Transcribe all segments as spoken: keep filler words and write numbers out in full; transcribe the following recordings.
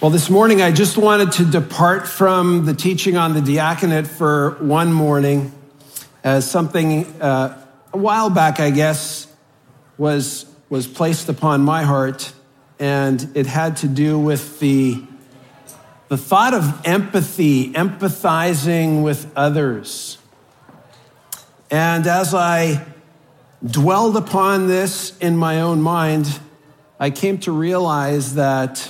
Well, this morning I just wanted to depart from the teaching on the diaconate for one morning, as something uh, a while back, I guess, was was placed upon my heart, and it had to do with the the thought of empathy, empathizing with others. And as I dwelled upon this in my own mind, I came to realize that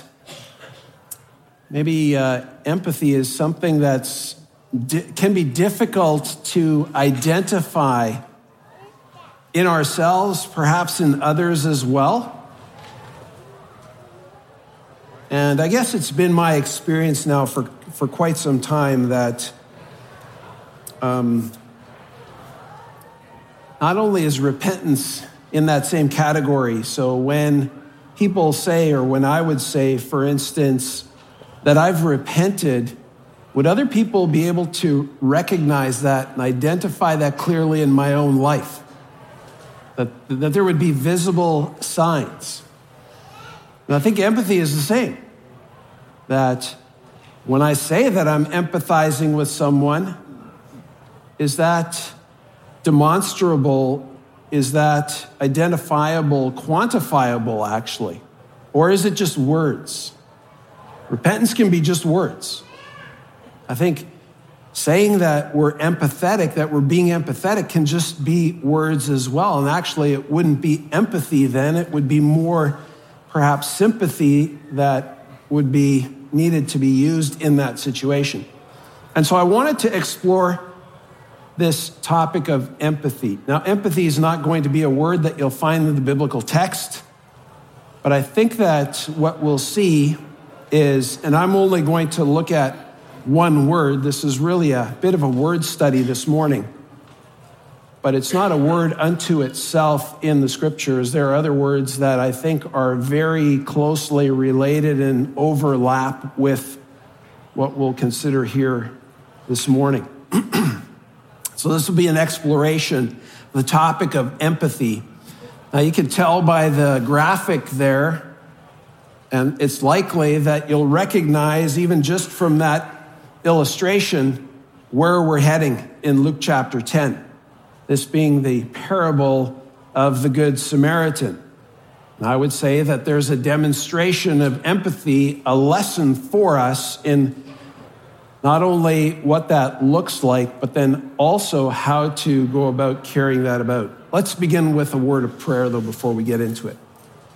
maybe uh, empathy is something that's di- can be difficult to identify in ourselves, perhaps in others as well. And I guess it's been my experience now for, for quite some time that um, not only is repentance in that same category, so when people say, or when I would say, for instance, that I've repented, would other people be able to recognize that and identify that clearly in my own life? That, that there would be visible signs. And I think empathy is the same. That when I say that I'm empathizing with someone, is that demonstrable? Is that identifiable, quantifiable, actually? Or is it just words? Repentance can be just words. I think saying that we're empathetic, that we're being empathetic, can just be words as well. And actually, it wouldn't be empathy then. It would be more perhaps sympathy that would be needed to be used in that situation. And so I wanted to explore this topic of empathy. Now, empathy is not going to be a word that you'll find in the biblical text, but I think that what we'll see is, and I'm only going to look at one word. This is really a bit of a word study this morning, but it's not a word unto itself in the scriptures. There are other words that I think are very closely related and overlap with what we'll consider here this morning. So this will be an exploration of the topic of empathy. Now you can tell by the graphic there, and it's likely that you'll recognize, even just from that illustration, where we're heading in Luke chapter ten. This being the parable of the Good Samaritan. And I would say that there's a demonstration of empathy, a lesson for us in not only what that looks like, but then also how to go about carrying that about. Let's begin with a word of prayer, though, before we get into it.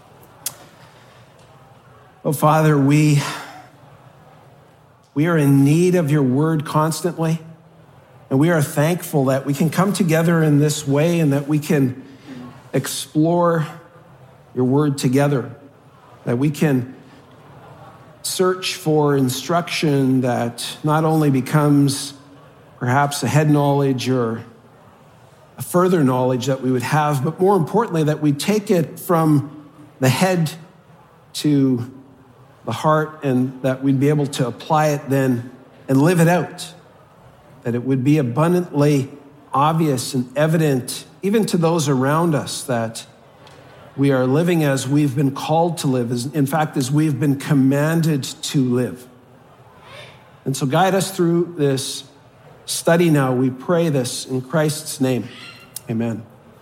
Oh, Father, we, we are in need of your word constantly, and we are thankful that we can come together in this way and that we can explore your word together, that we can search for instruction that not only becomes perhaps a head knowledge or a further knowledge that we would have, but more importantly, that we take it from the head to the heart, and that we'd be able to apply it then and live it out. That it would be abundantly obvious and evident, even to those around us, that we are living as we've been called to live, as, in fact, as we've been commanded to live. And so guide us through this study now. We pray this in Christ's name. Amen.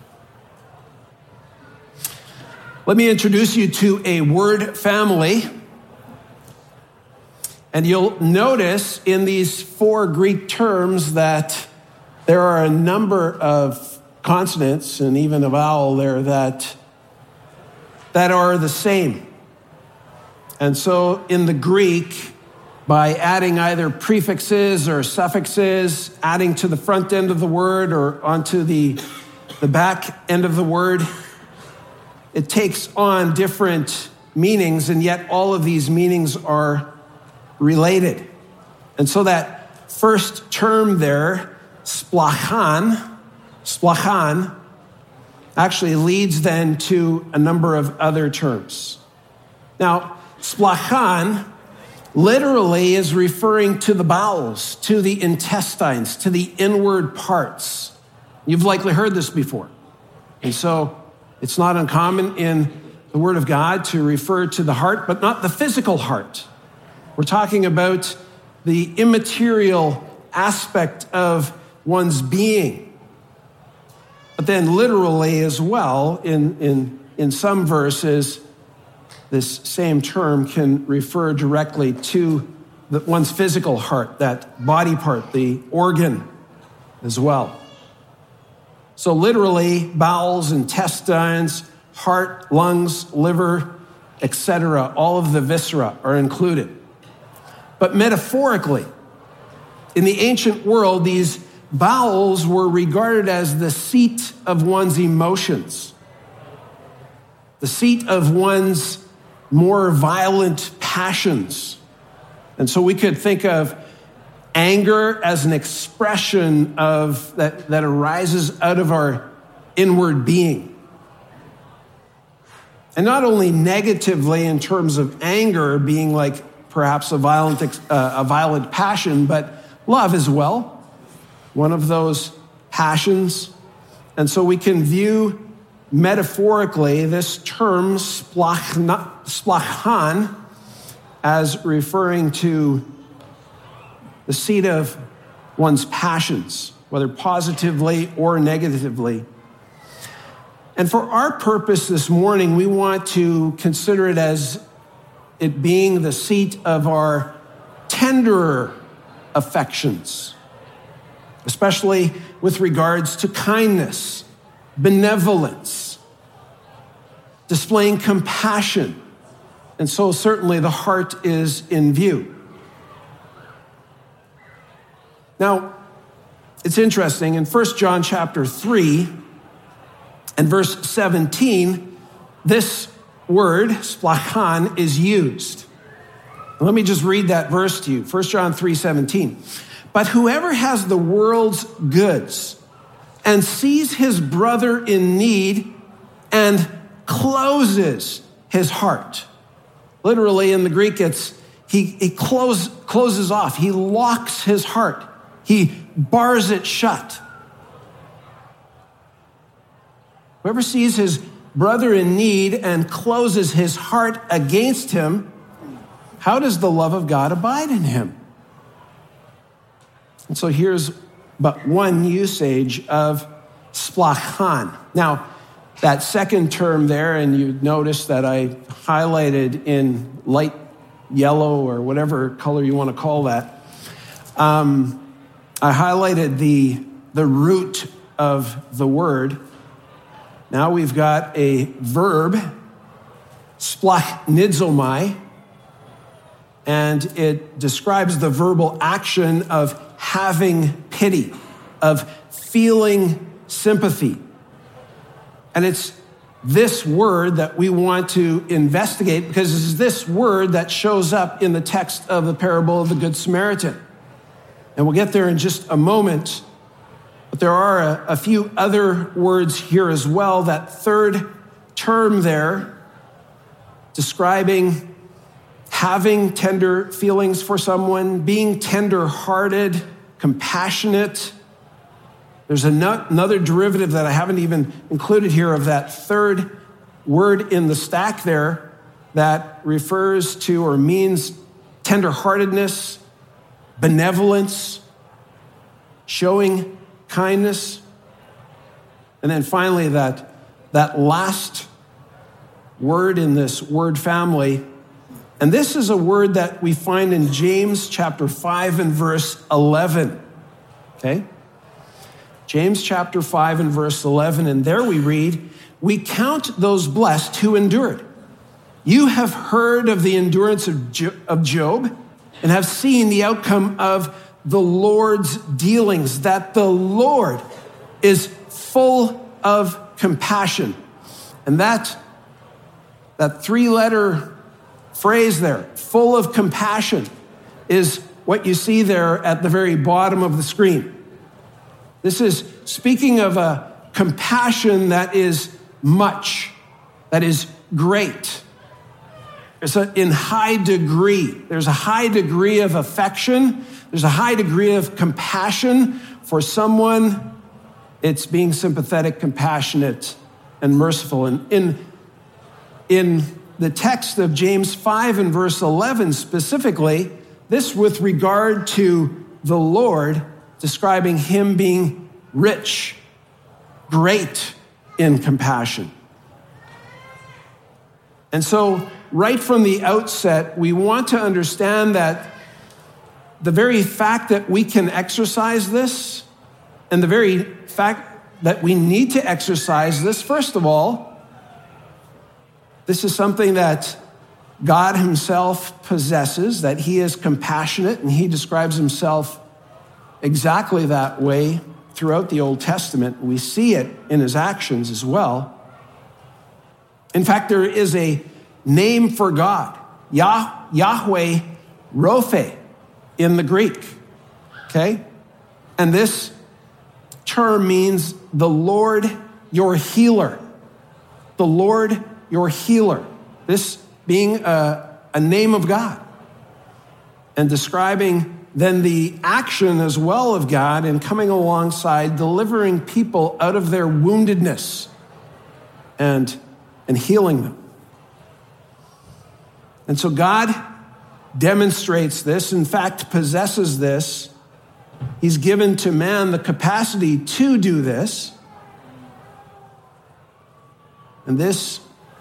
Let me introduce you to a word family. And you'll notice in these four Greek terms that there are a number of consonants and even a vowel there that, that are the same. And so in the Greek, by adding either prefixes or suffixes, adding to the front end of the word or onto the, the back end of the word, it takes on different meanings, and yet all of these meanings are related. And so that first term there, splachan, splachan, actually leads then to a number of other terms. Now, splachan literally is referring to the bowels, to the intestines, to the inward parts. You've likely heard this before. And so it's not uncommon in the Word of God to refer to the heart, but not the physical heart. We're talking about the immaterial aspect of one's being. But then literally as well, in, in, in some verses, this same term can refer directly to the, one's physical heart, that body part, the organ as well. So literally, bowels, intestines, heart, lungs, liver, et cetera, all of the viscera are included. But metaphorically, in the ancient world, these bowels were regarded as the seat of one's emotions, the seat of one's more violent passions. And so we could think of anger as an expression of that, that arises out of our inward being. And not only negatively in terms of anger being like perhaps a violent, uh, a violent passion, but love as well, one of those passions. And so we can view metaphorically this term splachan as referring to the seat of one's passions, whether positively or negatively. And for our purpose this morning, we want to consider it as it being the seat of our tenderer affections, especially with regards to kindness, benevolence, displaying compassion. And so certainly the heart is in view. Now, it's interesting, in First John chapter three and verse seventeen, this word, splachan, is used. Let me just read that verse to you, First John three seventeen. But whoever has the world's goods and sees his brother in need and closes his heart. Literally in the Greek, it's he, he close, closes off. He locks his heart. He bars it shut. Whoever sees his brother in need and closes his heart against him, how does the love of God abide in him? And so here's but one usage of splachan. Now, that second term there, and you notice that I highlighted in light yellow or whatever color you want to call that. Um, I highlighted the, the root of the word. Now we've got a verb, splachnizomai, and it describes the verbal action of having pity, of feeling sympathy. And it's this word that we want to investigate because it's this word that shows up in the text of the parable of the Good Samaritan. And we'll get there in just a moment. But there are a, a few other words here as well. That third term there, describing having tender feelings for someone, being tender-hearted, compassionate. There's another derivative that I haven't even included here of that third word in the stack there that refers to or means tender-heartedness, benevolence, showing kindness. And then finally, that, that last word in this word family. And this is a word that we find in James chapter five and verse eleven. Okay? James chapter five and verse eleven. And there we read, "We count those blessed who endured. You have heard of the endurance of Job and have seen the outcome of the Lord's dealings, that the Lord is full of compassion." And that, that three-letter phrase there, full of compassion, is what you see there at the very bottom of the screen. This is speaking of a compassion that is much, that is great. It's a, in high degree. There's a high degree of affection. There's a high degree of compassion for someone. It's being sympathetic, compassionate, and merciful. And in, in the text of James five and verse eleven specifically, this with regard to the Lord, describing him being rich, great in compassion. And so, right from the outset, we want to understand that the very fact that we can exercise this, and the very fact that we need to exercise this, first of all, this is something that God himself possesses, that he is compassionate, and he describes himself exactly that way throughout the Old Testament. We see it in his actions as well. In fact, there is a name for God, Yah- Yahweh Rophe in the Greek, okay? And this term means the Lord your healer. The Lord your healer. This being a, a name of God and describing then the action as well of God in coming alongside, delivering people out of their woundedness and, and healing them. And so God demonstrates this, in fact, possesses this. He's given to man the capacity to do this. And this,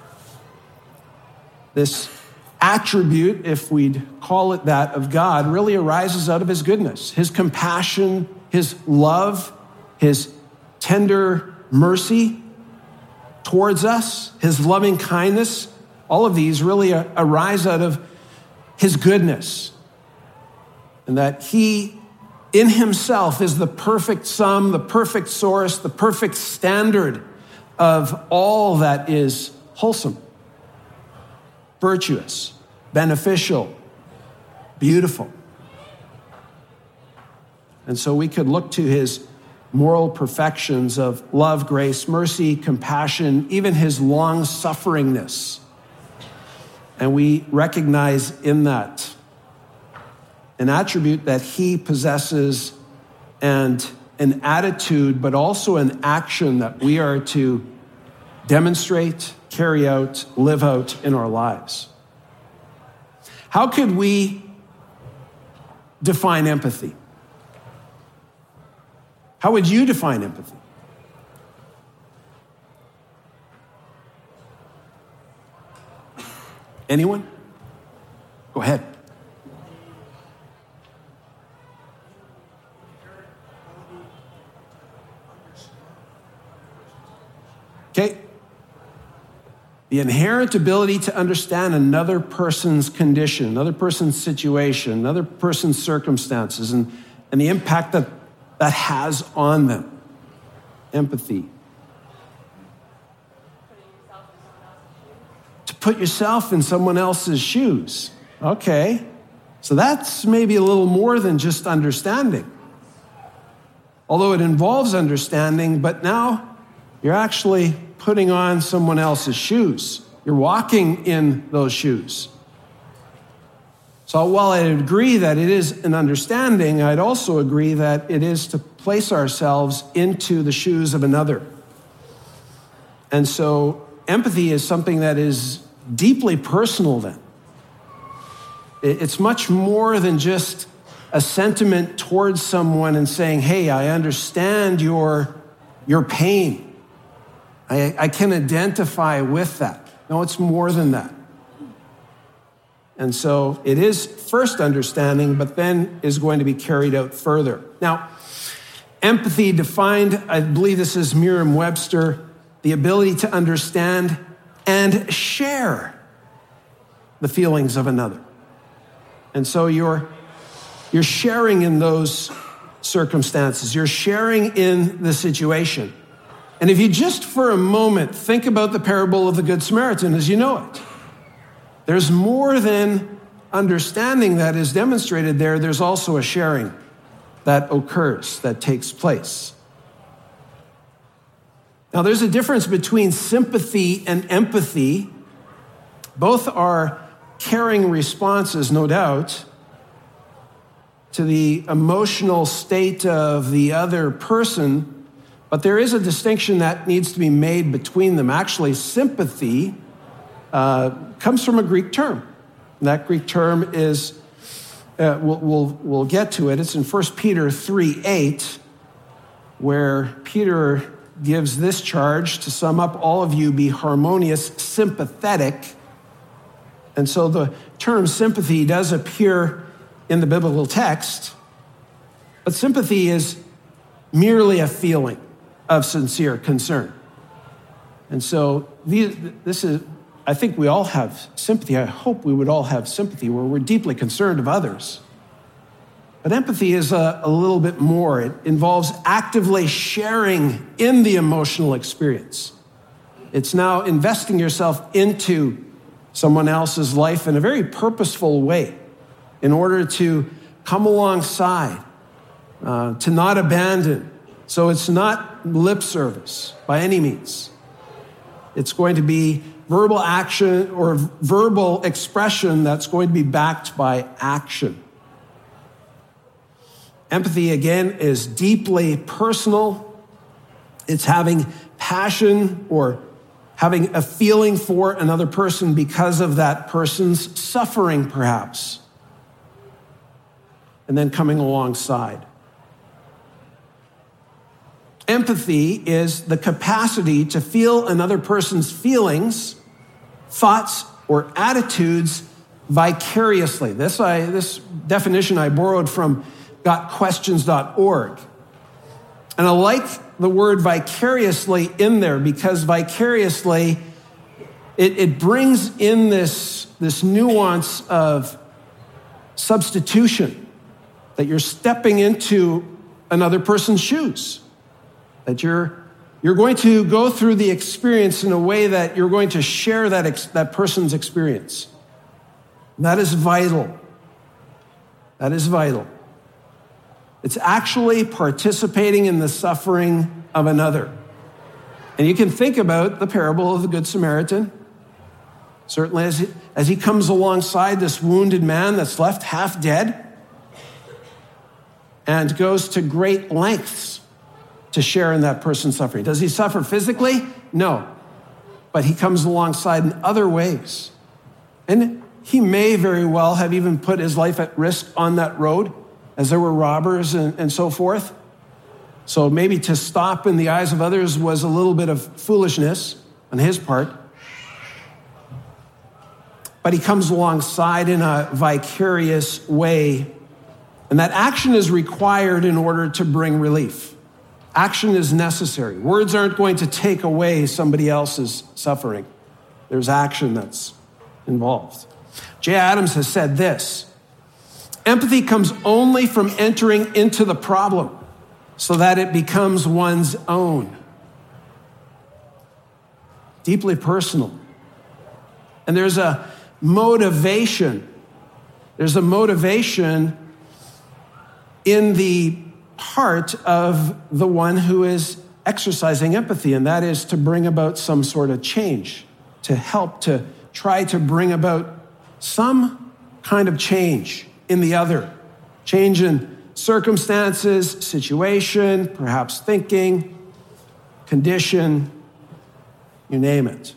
this attribute, if we'd call it that, of God really arises out of his goodness, his compassion, his love, his tender mercy towards us, his loving kindness. All of these really arise out of his goodness, and that he in himself is the perfect sum, the perfect source, the perfect standard of all that is wholesome, virtuous, beneficial, beautiful. And so we could look to his moral perfections of love, grace, mercy, compassion, even his long-sufferingness. And we recognize in that an attribute that he possesses and an attitude, but also an action that we are to demonstrate, carry out, live out in our lives. How could we define empathy? How would you define empathy? Anyone? Go ahead. Okay. The inherent ability to understand another person's condition, another person's situation, another person's circumstances, and, and the impact that that has on them. Empathy. To put yourself in someone else's shoes. Okay. So that's maybe a little more than just understanding. Although it involves understanding, but now you're actually putting on someone else's shoes. You're walking in those shoes. So while I agree that it is an understanding, I'd also agree that it is to place ourselves into the shoes of another. And so empathy is something that is deeply personal then. It's much more than just a sentiment towards someone and saying, hey, I understand your, your pain. I, I can identify with that. No, it's more than that. And so it is first understanding, but then is going to be carried out further. Now, empathy defined, I believe this is Merriam-Webster, the ability to understand and share the feelings of another. And so you're, you're sharing in those circumstances. You're sharing in the situation. And if you just for a moment think about the parable of the Good Samaritan as you know it, there's more than understanding that is demonstrated there. There's also a sharing that occurs, that takes place. Now, there's a difference between sympathy and empathy. Both are caring responses, no doubt, to the emotional state of the other person, but there is a distinction that needs to be made between them. Actually, sympathy uh, comes from a Greek term. And that Greek term is, uh, we'll, we'll, we'll get to it. It's in First Peter three eight, where Peter gives this charge to sum up: all of you be harmonious, sympathetic. And so the term sympathy does appear in the biblical text, but sympathy is merely a feeling of sincere concern. And so these, this is, I think we all have sympathy. I hope we would all have sympathy where we're deeply concerned of others. But empathy is a, a little bit more. It involves actively sharing in the emotional experience. It's now investing yourself into someone else's life in a very purposeful way in order to come alongside, uh, to not abandon. So it's not lip service by any means. It's going to be verbal action or verbal expression that's going to be backed by action. Empathy, again, is deeply personal. It's having passion or having a feeling for another person because of that person's suffering, perhaps, and then coming alongside. Empathy is the capacity to feel another person's feelings, thoughts, or attitudes vicariously. This, I, this definition I borrowed from got questions dot org. And I like the word vicariously in there because vicariously, it, it brings in this, this nuance of substitution, that you're stepping into another person's shoes, that you're, you're going to go through the experience in a way that you're going to share that, ex, that person's experience. That is vital. That is vital. It's actually participating in the suffering of another. And you can think about the parable of the Good Samaritan. Certainly as he, as he comes alongside this wounded man that's left half dead and goes to great lengths to share in that person's suffering. Does he suffer physically? No. But he comes alongside in other ways. And he may very well have even put his life at risk on that road, as there were robbers and, and so forth. So maybe to stop in the eyes of others was a little bit of foolishness on his part. But he comes alongside in a vicarious way. And that action is required in order to bring relief. Action is necessary. Words aren't going to take away somebody else's suffering. There's action that's involved. Jay Adams has said this: empathy comes only from entering into the problem so that it becomes one's own. Deeply personal. And there's a motivation. There's a motivation in the heart of the one who is exercising empathy, and that is to bring about some sort of change, to help, to try to bring about some kind of change in the other. Change in circumstances, situation, perhaps thinking, condition, you name it.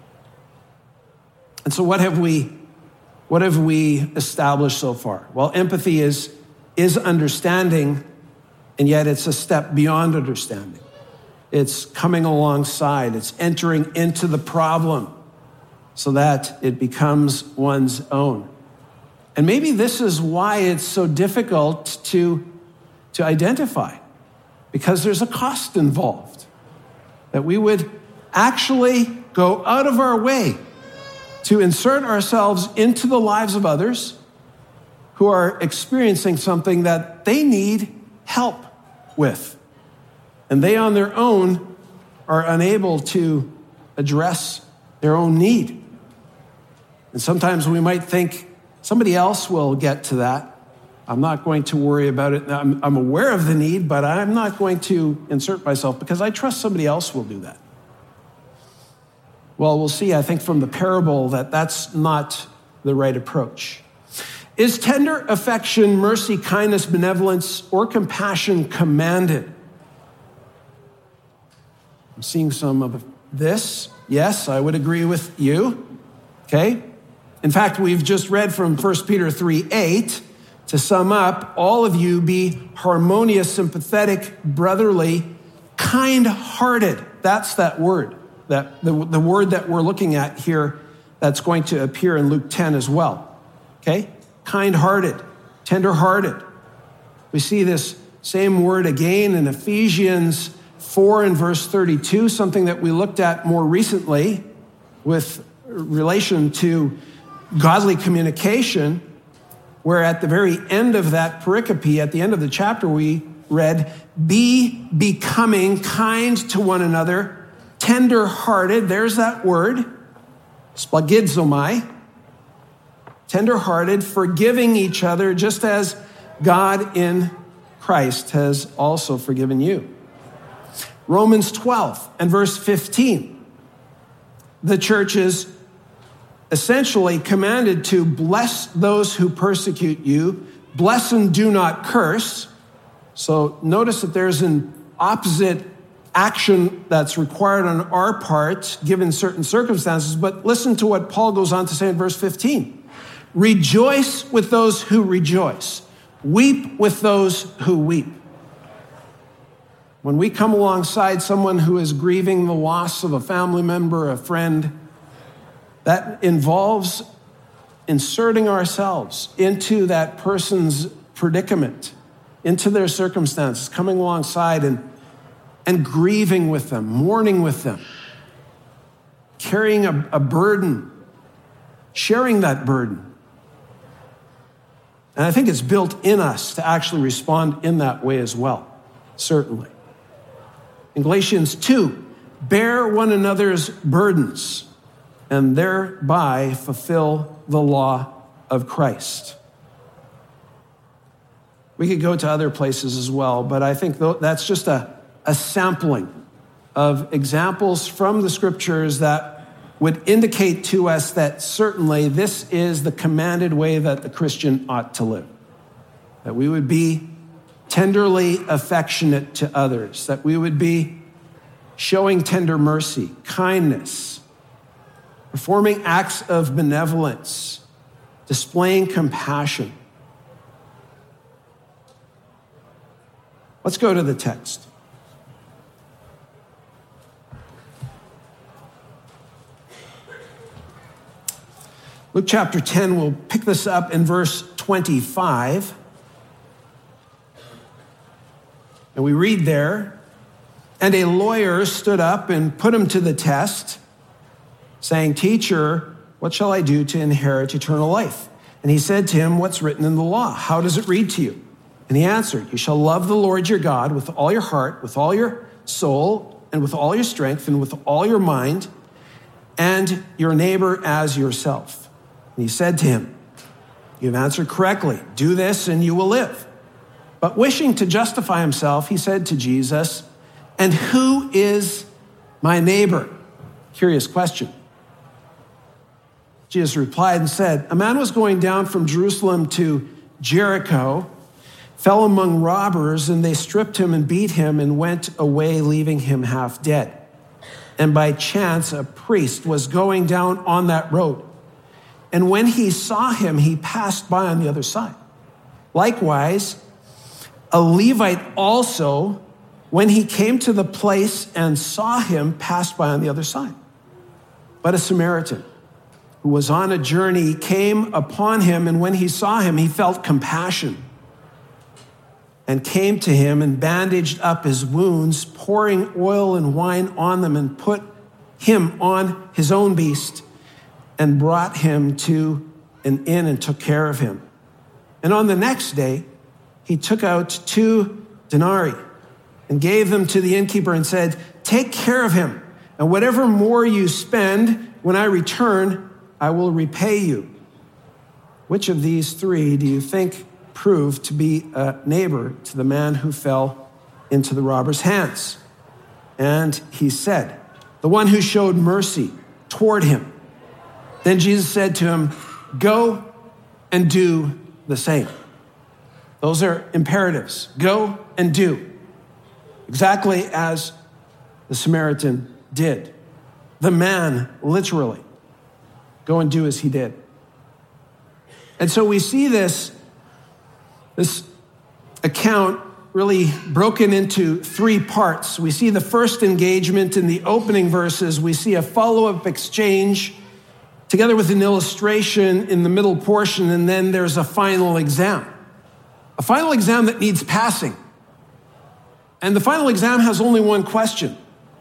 And so what have we, what have we established so far? Well, empathy is, is understanding, and yet it's a step beyond understanding. It's coming alongside. It's entering into the problem so that it becomes one's own. And maybe this is why it's so difficult to, to identify, because there's a cost involved. That we would actually go out of our way to insert ourselves into the lives of others who are experiencing something that they need help with. And they on their own are unable to address their own need. And sometimes we might think, somebody else will get to that. I'm not going to worry about it. I'm, I'm aware of the need, but I'm not going to insert myself because I trust somebody else will do that. Well, we'll see, I think, from the parable that that's not the right approach. Is tender affection, mercy, kindness, benevolence, or compassion commanded? I'm seeing some of this. Yes, I would agree with you. okay? In fact, we've just read from First Peter three eight. To sum up, all of you be harmonious, sympathetic, brotherly, kind-hearted. That's that word, that the, the word that we're looking at here that's going to appear in Luke ten as well, okay? Kind-hearted, tender-hearted. We see this same word again in Ephesians four and verse thirty-two, something that we looked at more recently with relation to godly communication, where at the very end of that pericope, at the end of the chapter, we read, be becoming kind to one another, tender-hearted. There's that word, splagizomai. Tender-hearted, forgiving each other, just as God in Christ has also forgiven you. Romans twelve and verse fifteen. The church is essentially commanded to bless those who persecute you, bless and do not curse. So notice that there's an opposite action that's required on our part, given certain circumstances. But listen to what Paul goes on to say in verse fifteen. Rejoice with those who rejoice. Weep with those who weep. When we come alongside someone who is grieving the loss of a family member, a friend, that involves inserting ourselves into that person's predicament, into their circumstances, coming alongside and, and grieving with them, mourning with them, carrying a, a burden, sharing that burden. And I think it's built in us to actually respond in that way as well, certainly. In Galatians two, bear one another's burdens and thereby fulfill the law of Christ. We could go to other places as well, but I think that's just a, a sampling of examples from the scriptures that would indicate to us that certainly this is the commanded way that the Christian ought to live. That we would be tenderly affectionate to others, that we would be showing tender mercy, kindness, performing acts of benevolence, displaying compassion. Let's go to the text. Luke chapter ten, we'll pick this up in verse twenty-five. And we read there, and a lawyer stood up and put him to the test, saying, Teacher, what shall I do to inherit eternal life? And he said to him, What's written in the law? How does it read to you? And he answered, You shall love the Lord your God with all your heart, with all your soul, and with all your strength, and with all your mind, and your neighbor as yourself. And he said to him, You have answered correctly. Do this and you will live. But wishing to justify himself, he said to Jesus, And who is my neighbor? Curious question. Jesus replied and said, A man was going down from Jerusalem to Jericho, fell among robbers, and they stripped him and beat him and went away, leaving him half dead. And by chance, a priest was going down on that road. And when he saw him, he passed by on the other side. Likewise, a Levite also, when he came to the place and saw him, passed by on the other side. But a Samaritan, who was on a journey, came upon him, and when he saw him, he felt compassion and came to him and bandaged up his wounds, pouring oil and wine on them, and put him on his own beast and brought him to an inn and took care of him. And on the next day, he took out two denarii and gave them to the innkeeper and said, Take care of him, and whatever more you spend, when I return, I will repay you. Which of these three do you think proved to be a neighbor to the man who fell into the robber's hands? And he said, The one who showed mercy toward him. Then Jesus said to him, Go and do the same. Those are imperatives. Go and do. Exactly as the Samaritan did. The man literally Go and do as he did. And so we see this, this account really broken into three parts. We see the first engagement in the opening verses. We see a follow-up exchange together with an illustration in the middle portion, and then there's a final exam. A final exam that needs passing. And the final exam has only one question.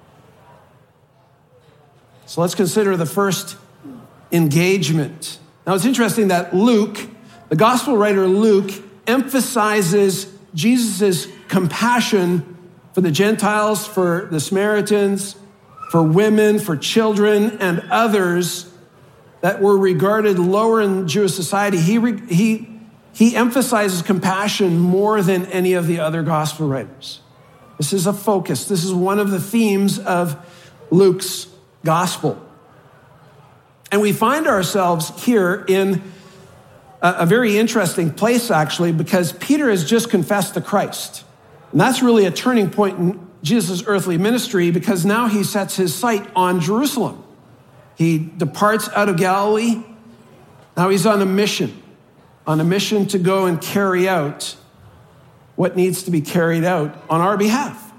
So let's consider the first engagement. Now it's interesting that Luke, the gospel writer Luke, emphasizes Jesus' compassion for the Gentiles, for the Samaritans, for women, for children, and others that were regarded lower in Jewish society. He, he, he emphasizes compassion more than any of the other gospel writers. This is a focus. This is one of the themes of Luke's gospel. And we find ourselves here in a, a very interesting place, actually, because Peter has just confessed to Christ. And that's really a turning point in Jesus' earthly ministry, because now he sets his sight on Jerusalem. He departs out of Galilee. Now he's on a mission, on a mission to go and carry out what needs to be carried out on our behalf.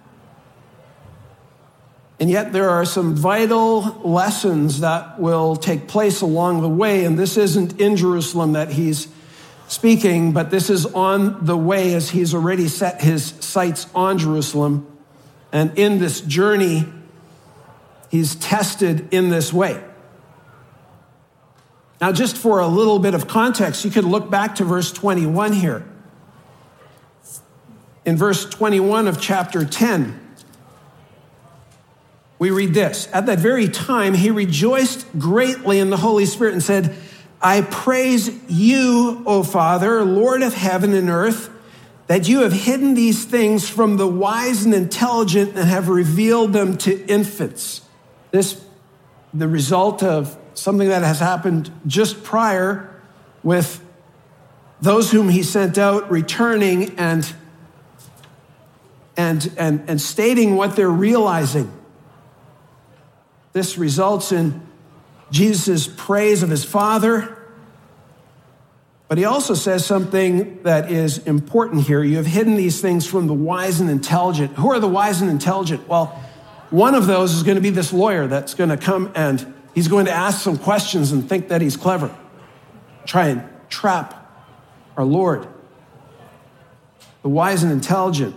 And yet there are some vital lessons that will take place along the way. And this isn't in Jerusalem that he's speaking, but this is on the way as he's already set his sights on Jerusalem. And in this journey, he's tested in this way. Now, just for a little bit of context, you could look back to verse twenty-one here. In verse twenty-one of chapter ten, we read this. At that very time, he rejoiced greatly in the Holy Spirit and said, I praise you, O Father, Lord of heaven and earth, that you have hidden these things from the wise and intelligent and have revealed them to infants. This, the result of something that has happened just prior with those whom he sent out returning and, and, and, and stating what they're realizing. This results in Jesus' praise of his Father. But he also says something that is important here. You have hidden these things from the wise and intelligent. Who are the wise and intelligent? Well, one of those is going to be this lawyer that's going to come and he's going to ask some questions and think that he's clever. Try and trap our Lord. The wise and intelligent.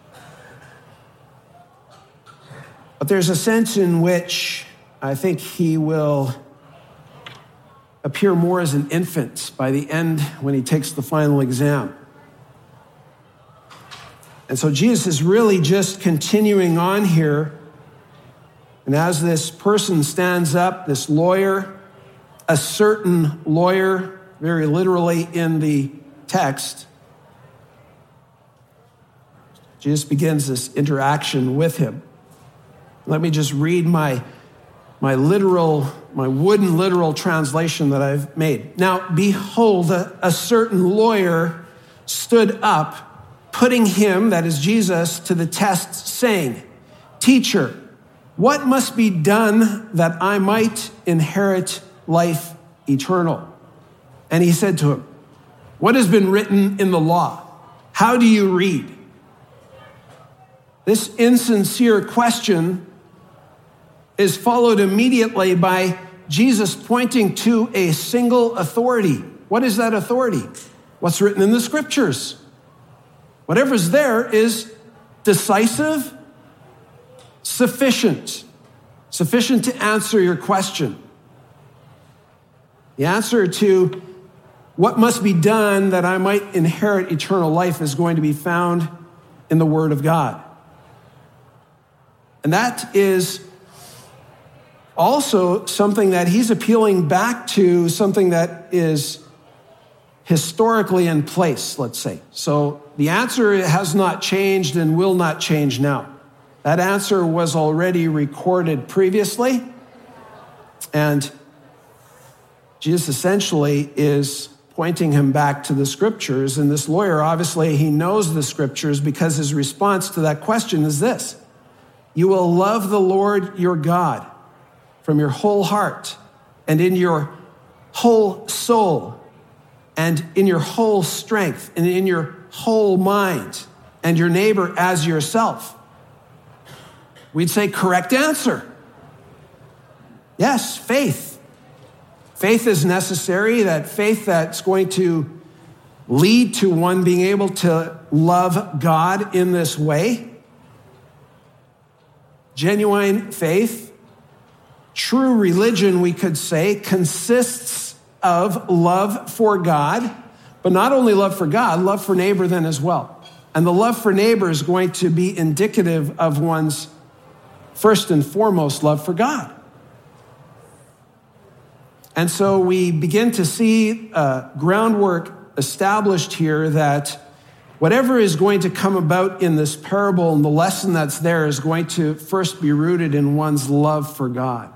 But there's a sense in which I think he will appear more as an infant by the end when he takes the final exam. And so Jesus is really just continuing on here. And as this person stands up, this lawyer, a certain lawyer, very literally in the text, Jesus begins this interaction with him. Let me just read my, my literal, my wooden literal translation that I've made. Now, behold, a, a certain lawyer stood up, putting him, that is Jesus, to the test, saying, Teacher, what must be done that I might inherit life eternal? And he said to him, What has been written in the law? How do you read? This insincere question is followed immediately by Jesus pointing to a single authority. What is that authority? What's written in the scriptures. Whatever's there is decisive, sufficient, sufficient to answer your question. The answer to what must be done that I might inherit eternal life is going to be found in the Word of God. And that is also something that he's appealing back to, something that is historically in place, let's say. So the answer has not changed and will not change now. That answer was already recorded previously, and Jesus essentially is pointing him back to the scriptures. And this lawyer, obviously, he knows the scriptures because his response to that question is this: you will love the Lord your God from your whole heart and in your whole soul and in your whole strength and in your whole mind, and your neighbor as yourself. We'd say correct answer. Yes, faith. Faith is necessary, that faith that's going to lead to one being able to love God in this way. Genuine faith, true religion, we could say, consists of love for God, but not only love for God, love for neighbor then as well. And the love for neighbor is going to be indicative of one's first and foremost love for God. And so we begin to see uh, groundwork established here that whatever is going to come about in this parable and the lesson that's there is going to first be rooted in one's love for God.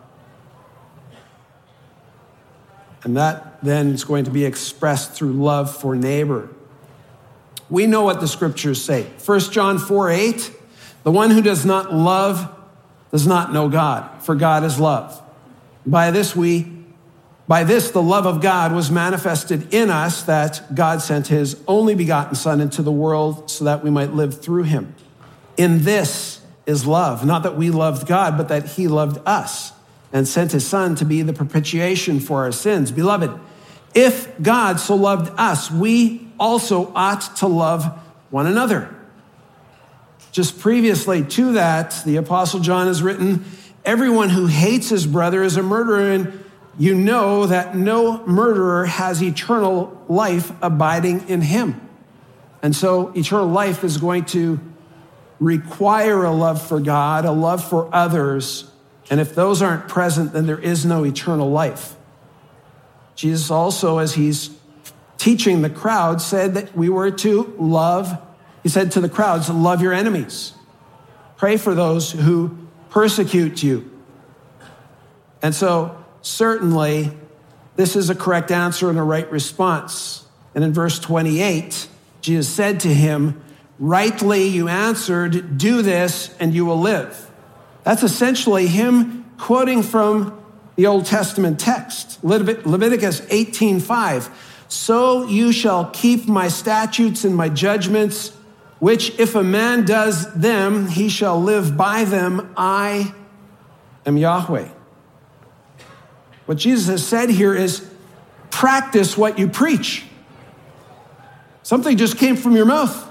And that then is going to be expressed through love for neighbor. We know what the scriptures say. First John four eight, the one who does not love does not know God, for God is love. By this we, by this the love of God was manifested in us, that God sent his only begotten Son into the world so that we might live through him. In this is love, not that we loved God, but that he loved us and sent his Son to be the propitiation for our sins. Beloved, if God so loved us, we also ought to love one another. Just previously to that, the Apostle John has written, everyone who hates his brother is a murderer, and you know that no murderer has eternal life abiding in him. And so eternal life is going to require a love for God, a love for others, and if those aren't present, then there is no eternal life. Jesus also, as he's teaching the crowd, said that we were to love, he said to the crowds, love your enemies. Pray for those who persecute you. And so certainly this is a correct answer and a right response. And in verse twenty-eight, Jesus said to him, rightly you answered, do this and you will live. That's essentially him quoting from the Old Testament text, Leviticus eighteen five. So you shall keep my statutes and my judgments, which if a man does them, he shall live by them. I am Yahweh. What Jesus has said here is practice what you preach. Something just came from your mouth.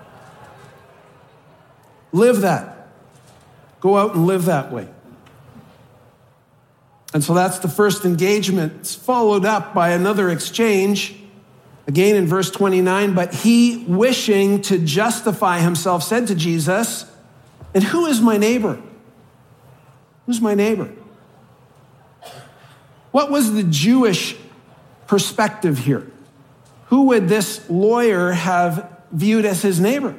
Live that. Go out and live that way. And so that's the first engagement. It's followed up by another exchange. Again in verse twenty-nine, but he, wishing to justify himself, said to Jesus, and who is my neighbor? Who's my neighbor? What was the Jewish perspective here? Who would this lawyer have viewed as his neighbor?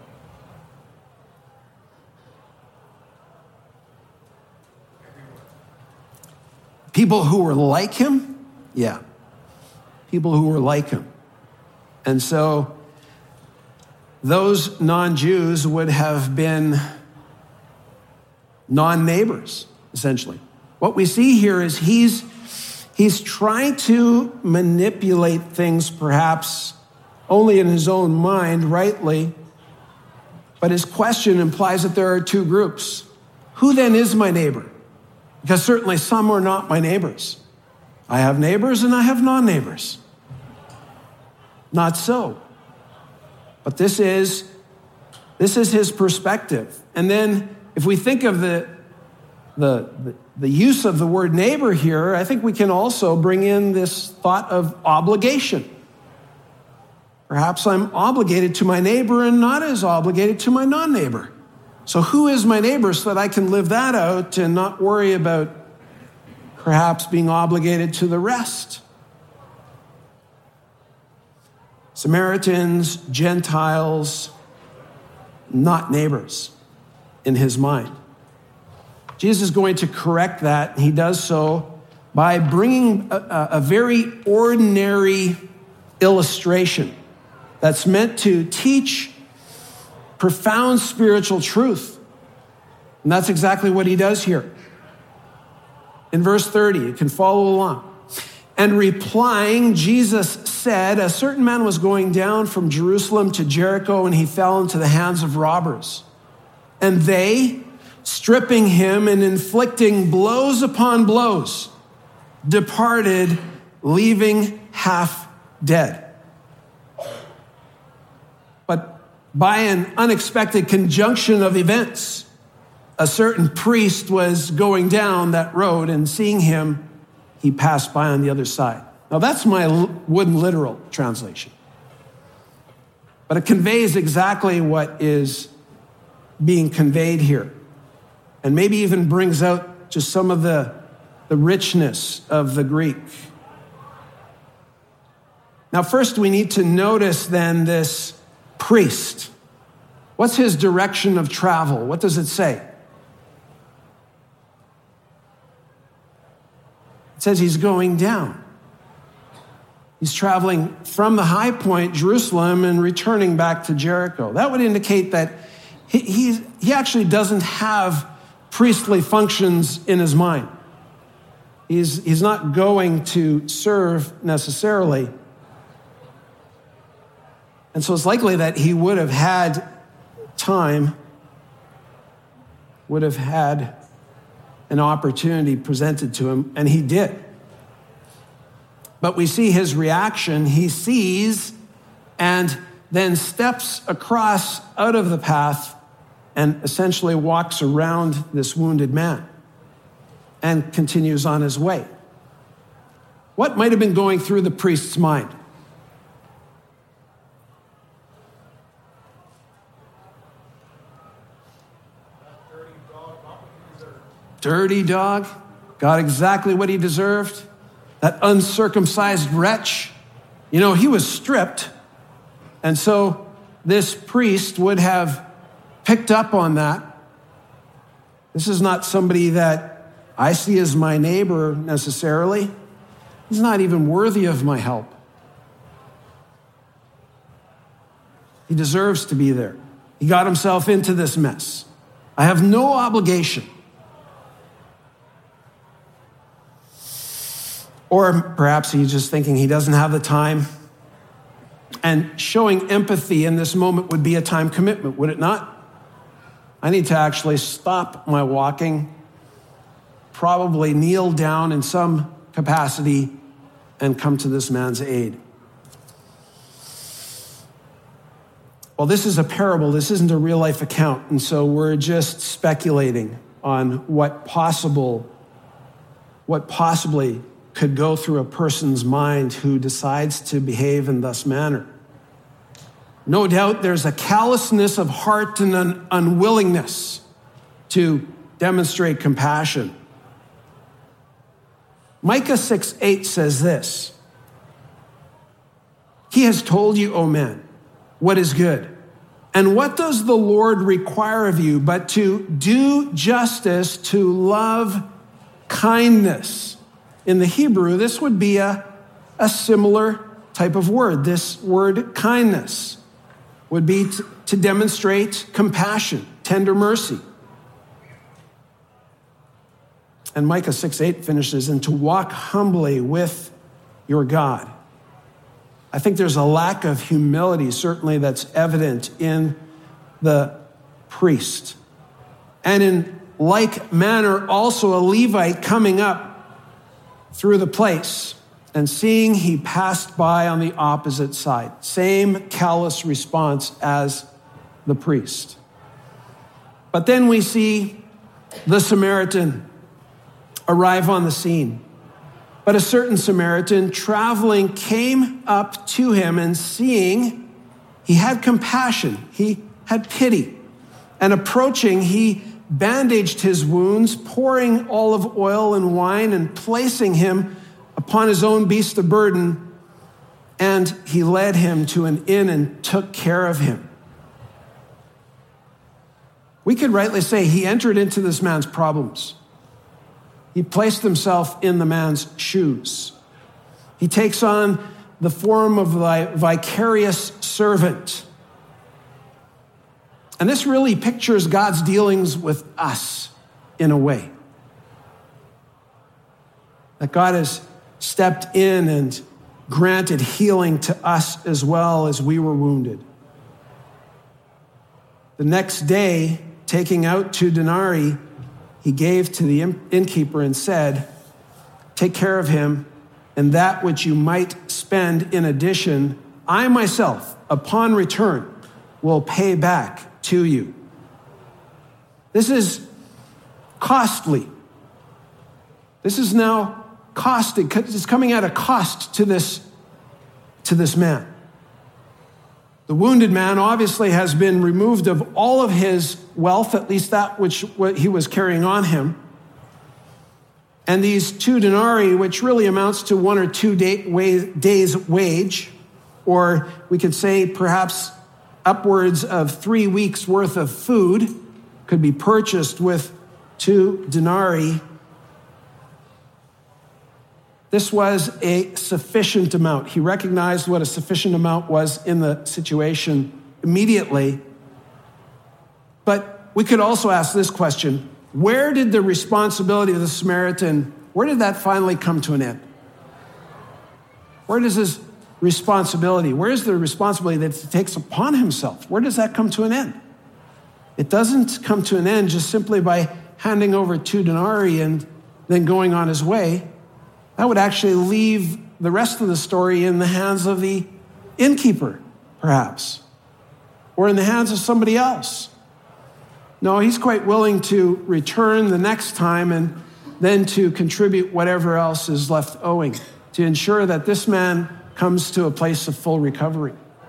People who were like him? Yeah. People who were like him. And so those non-Jews would have been non-neighbors, essentially. What we see here is he's, he's trying to manipulate things perhaps only in his own mind, rightly, but his question implies that there are two groups. Who then is my neighbor? Because certainly some are not my neighbors. I have neighbors and I have non-neighbors. Not so. But this is, this is his perspective. And then if we think of the, the, the, the use of the word neighbor here, I think we can also bring in this thought of obligation. Perhaps I'm obligated to my neighbor and not as obligated to my non-neighbor. So who is my neighbor so that I can live that out and not worry about perhaps being obligated to the rest? Samaritans, Gentiles, not neighbors in his mind. Jesus is going to correct that, and he does so by bringing a, a very ordinary illustration that's meant to teach profound spiritual truth. And that's exactly what he does here. In verse thirty, you can follow along. And replying, Jesus said, a certain man was going down from Jerusalem to Jericho, and he fell into the hands of robbers. And they, stripping him and inflicting blows upon blows, departed, leaving half dead. But by an unexpected conjunction of events, a certain priest was going down that road, and seeing him, he passed by on the other side. Now that's my wooden literal translation. But it conveys exactly what is being conveyed here. And maybe even brings out just some of the, the richness of the Greek. Now first we need to notice then this priest. What's his direction of travel? What does it say? It says he's going down. He's traveling from the high point, Jerusalem, and returning back to Jericho. That would indicate that he, he, he actually doesn't have priestly functions in his mind. He's, he's not going to serve necessarily. And so it's likely that he would have had time, would have had an opportunity presented to him, and he did. But we see his reaction. He sees and then steps across out of the path and essentially walks around this wounded man and continues on his way. What might have been going through the priest's mind? Dirty dog, got exactly what he deserved. That uncircumcised wretch, you know, he was stripped. And so this priest would have picked up on that. This is not somebody that I see as my neighbor necessarily. He's not even worthy of my help. He deserves to be there. He got himself into this mess. I have no obligation. Or perhaps he's just thinking he doesn't have the time. And showing empathy in this moment would be a time commitment, would it not? I need to actually stop my walking, probably kneel down in some capacity, and come to this man's aid. Well, this is a parable. This isn't a real life account. And so we're just speculating on what possible, what possibly could go through a person's mind who decides to behave in this manner. No doubt there's a callousness of heart and an unwillingness to demonstrate compassion. Micah six eight says this: He has told you, O man, what is good. And what does the Lord require of you but to do justice, to love kindness? In the Hebrew, this would be a, a similar type of word. This word kindness would be to, to demonstrate compassion, tender mercy. And Micah six eight finishes, and to walk humbly with your God. I think there's a lack of humility, certainly, that's evident in the priest. And in like manner, also a Levite coming up through the place and seeing he passed by on the opposite side. Same callous response as the priest. But then we see the Samaritan arrive on the scene. But a certain Samaritan traveling came up to him, and seeing, he had compassion, he had pity. And approaching, he bandaged his wounds, pouring olive oil and wine, and placing him upon his own beast of burden. And he led him to an inn and took care of him. We could rightly say he entered into this man's problems. He placed himself in the man's shoes. He takes on the form of a vicarious servant. And this really pictures God's dealings with us in a way. That God is stepped in and granted healing to us as well as we were wounded. The next day, taking out two denarii, he gave to the innkeeper and said, "Take care of him, and that which you might spend in addition, I myself, upon return, will pay back to you." This is costly. This is now costing. It's coming at a cost to this, to this man. The wounded man obviously has been removed of all of his wealth, at least that which what he was carrying on him. And these two denarii, which really amounts to one or two day, way, days' wage, or we could say perhaps upwards of three weeks' worth of food, could be purchased with two denarii. This was a sufficient amount. He recognized what a sufficient amount was in the situation immediately. But we could also ask this question: where did the responsibility of the Samaritan, where did that finally come to an end? Where does his responsibility, where is the responsibility that he takes upon himself? Where does that come to an end? It doesn't come to an end just simply by handing over two denarii and then going on his way. That would actually leave the rest of the story in the hands of the innkeeper, perhaps, or in the hands of somebody else. No, he's quite willing to return the next time and then to contribute whatever else is left owing to ensure that this man comes to a place of full recovery.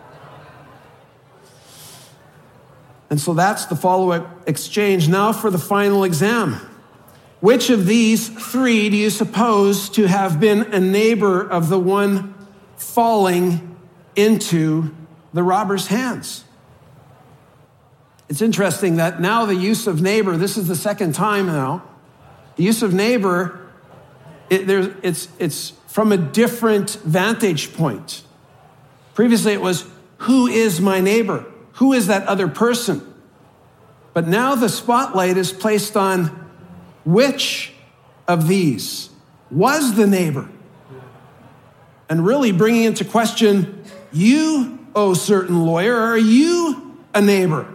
And so that's the follow-up exchange. Now for the final exam. Which of these three do you suppose to have been a neighbor of the one falling into the robber's hands? It's interesting that now the use of neighbor, this is the second time now, the use of neighbor, it, there, it's, it's from a different vantage point. Previously it was, who is my neighbor? Who is that other person? But now the spotlight is placed on which of these was the neighbor? And really bringing into question, you, oh certain lawyer, are you a neighbor?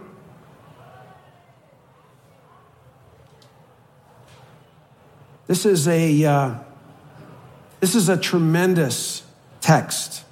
This is a uh, this is a tremendous text.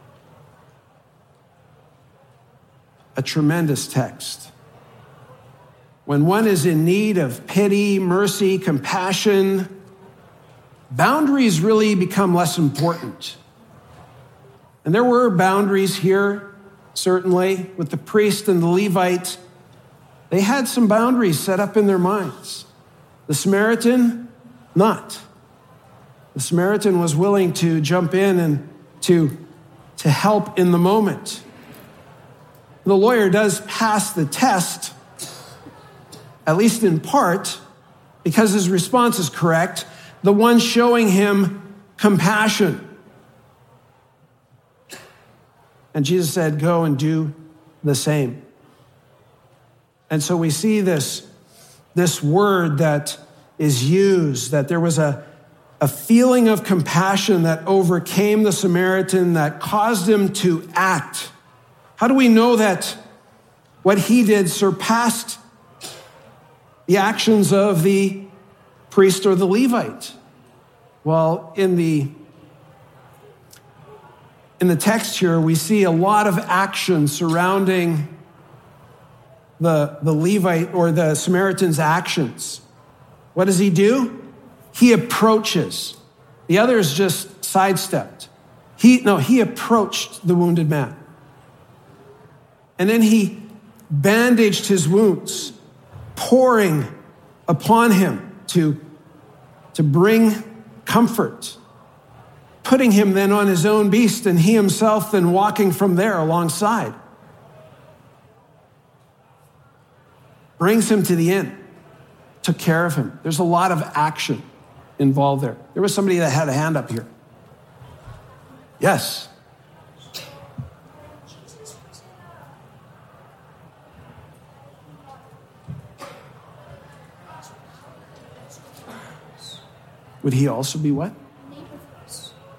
A tremendous text. When one is in need of pity, mercy, compassion, boundaries really become less important. And there were boundaries here, certainly, with the priest and the Levite. They had some boundaries set up in their minds. The Samaritan, not. The Samaritan was willing to jump in and to, to help in the moment. The lawyer does pass the test, at least in part, because his response is correct, the one showing him compassion. And Jesus said, go and do the same. And so we see this, this word that is used, that there was a, a feeling of compassion that overcame the Samaritan, that caused him to act. How do we know that what he did surpassed the actions of the priest or the Levite? Well, in the in the text here, we see a lot of action surrounding the, the Levite or the Samaritan's actions. What does he do? He approaches. The others just sidestepped. He no, he approached the wounded man. And then he bandaged his wounds, pouring upon him to, to bring comfort, putting him then on his own beast, and he himself then walking from there alongside. Brings him to the inn, took care of him. There's a lot of action involved there. There was somebody that had a hand up here. Yes. Would he also be what?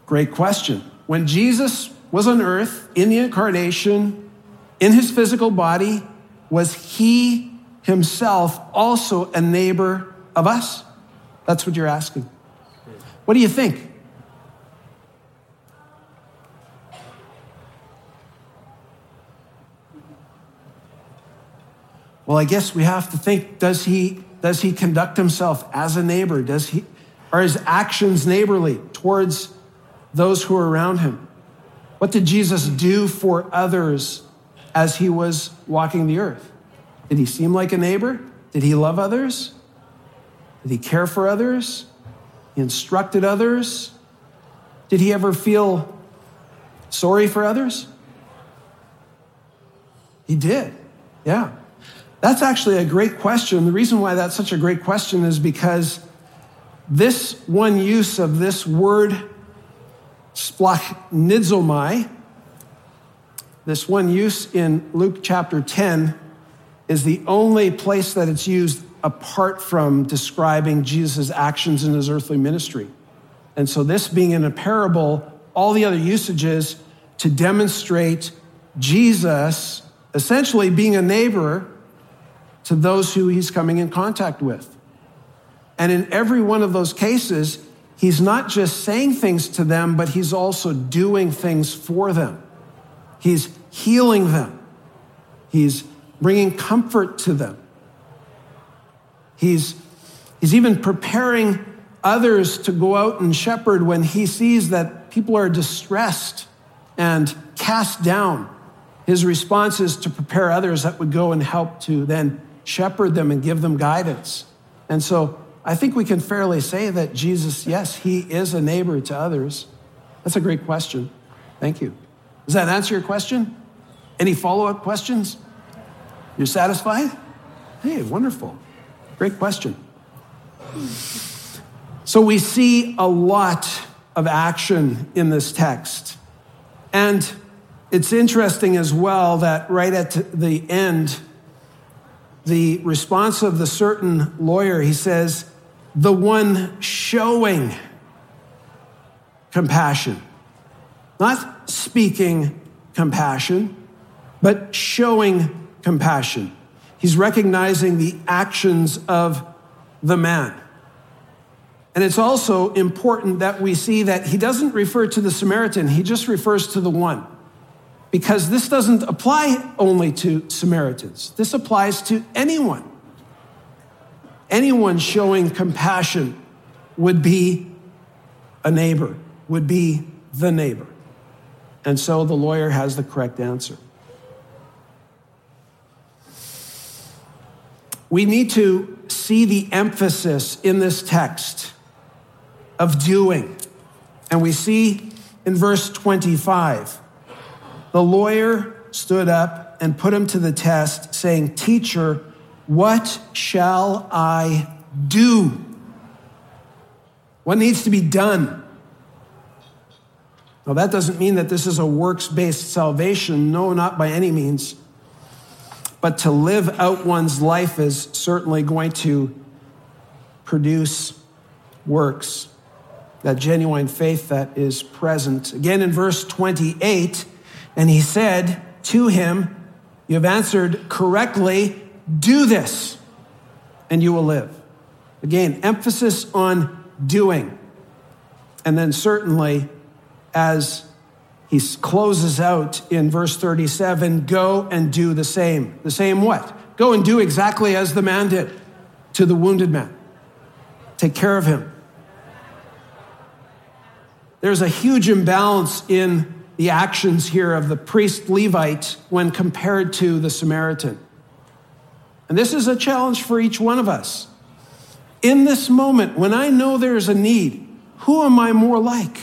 Great question. When Jesus was on earth in the incarnation, in his physical body, was he himself also a neighbor of us? That's what you're asking. What do you think? Well, I guess we have to think, does he, does he conduct himself as a neighbor? Does he, are his actions neighborly towards those who are around him? What did Jesus do for others as he was walking the earth? Did he seem like a neighbor? Did he love others? Did he care for others? He instructed others? Did he ever feel sorry for others? He did, yeah. That's actually a great question. The reason why that's such a great question is because this one use of this word, splachnizomai, this one use in Luke chapter ten is the only place that it's used apart from describing Jesus' actions in his earthly ministry. And so this being in a parable, all the other usages to demonstrate Jesus essentially being a neighbor to those who he's coming in contact with. And in every one of those cases, he's not just saying things to them, but he's also doing things for them. He's healing them. He's bringing comfort to them. He's, he's even preparing others to go out and shepherd when he sees that people are distressed and cast down. His response is to prepare others that would go and help to then shepherd them and give them guidance. And so I think we can fairly say that Jesus, yes, he is a neighbor to others. That's a great question. Thank you. Does that answer your question? Any follow-up questions? You're satisfied? Hey, wonderful. Great question. So we see a lot of action in this text. And it's interesting as well that right at the end, the response of the certain lawyer, he says, the one showing compassion. Not speaking compassion, but showing compassion. He's recognizing the actions of the man. And it's also important that we see that he doesn't refer to the Samaritan, he just refers to the one. Because this doesn't apply only to Samaritans. This applies to anyone. Anyone showing compassion would be a neighbor, would be the neighbor. And so the lawyer has the correct answer. We need to see the emphasis in this text of doing. And we see in verse twenty-five, the lawyer stood up and put him to the test, saying, "Teacher, what shall I do?" What needs to be done? Now, that doesn't mean that this is a works-based salvation. No, not by any means. But to live out one's life is certainly going to produce works, that genuine faith that is present. Again, in verse twenty-eight, and he said to him, "You have answered correctly. Do this, and you will live." Again, emphasis on doing. And then certainly, as he closes out in verse thirty-seven, go and do the same. The same what? Go and do exactly as the man did to the wounded man. Take care of him. There's a huge imbalance in the actions here of the priest Levite when compared to the Samaritan. And this is a challenge for each one of us. In this moment, when I know there's a need, who am I more like?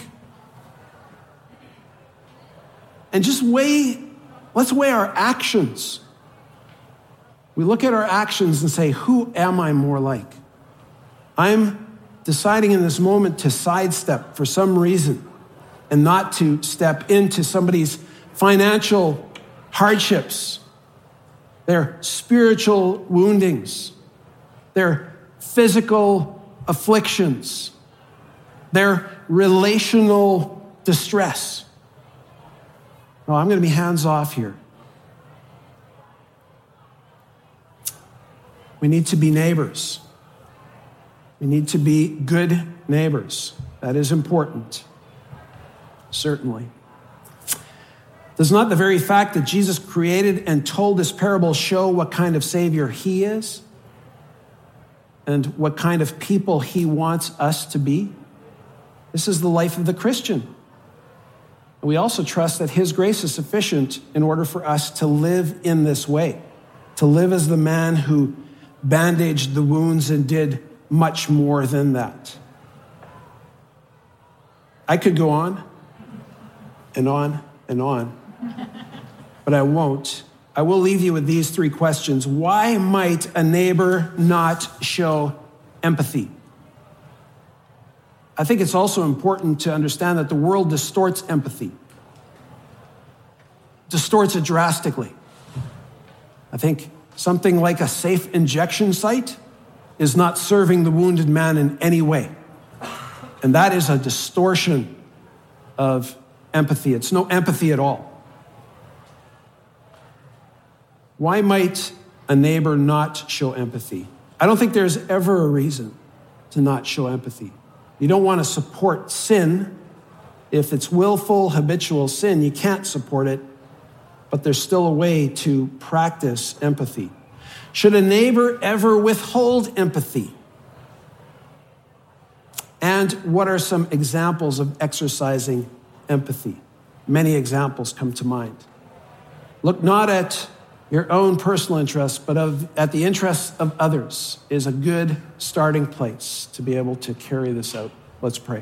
And just weigh, let's weigh our actions. We look at our actions and say, who am I more like? I'm deciding in this moment to sidestep for some reason and not to step into somebody's financial hardships, their spiritual woundings, their physical afflictions, their relational distress. No, I'm going to be hands off here. We need to be neighbors. We need to be good neighbors. That is important, certainly. Does not the very fact that Jesus created and told this parable show what kind of Savior he is and what kind of people he wants us to be? This is the life of the Christian. And we also trust that his grace is sufficient in order for us to live in this way, to live as the man who bandaged the wounds and did much more than that. I could go on and on and on, but I won't. I will leave you with these three questions. Why might a neighbor not show empathy? I think it's also important to understand that the world distorts empathy, distorts it drastically. I think something like a safe injection site is not serving the wounded man in any way. And that is a distortion of empathy. It's no empathy at all. Why might a neighbor not show empathy? I don't think there's ever a reason to not show empathy. You don't want to support sin. If it's willful, habitual sin, you can't support it, but there's still a way to practice empathy. Should a neighbor ever withhold empathy? And what are some examples of exercising empathy? Many examples come to mind. Look not at your own personal interests, but of, at the interests of others is a good starting place to be able to carry this out. Let's pray.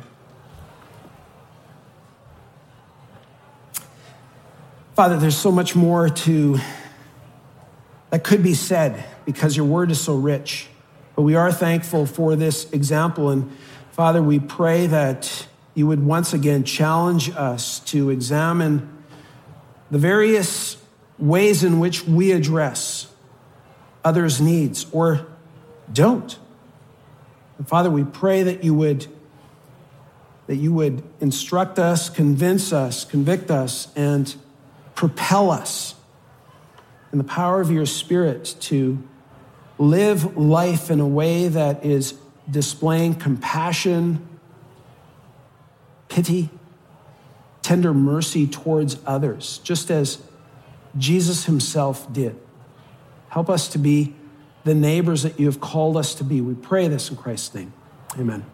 Father, there's so much more to that could be said because your word is so rich. But we are thankful for this example. And Father, we pray that you would once again challenge us to examine the various ways in which we address others' needs or don't. And Father, we pray that you would that you would instruct us, convince us, convict us, and propel us in the power of your Spirit to live life in a way that is displaying compassion, pity, tender mercy towards others, just as Jesus himself did. Help us to be the neighbors that you have called us to be. We pray this in Christ's name. Amen.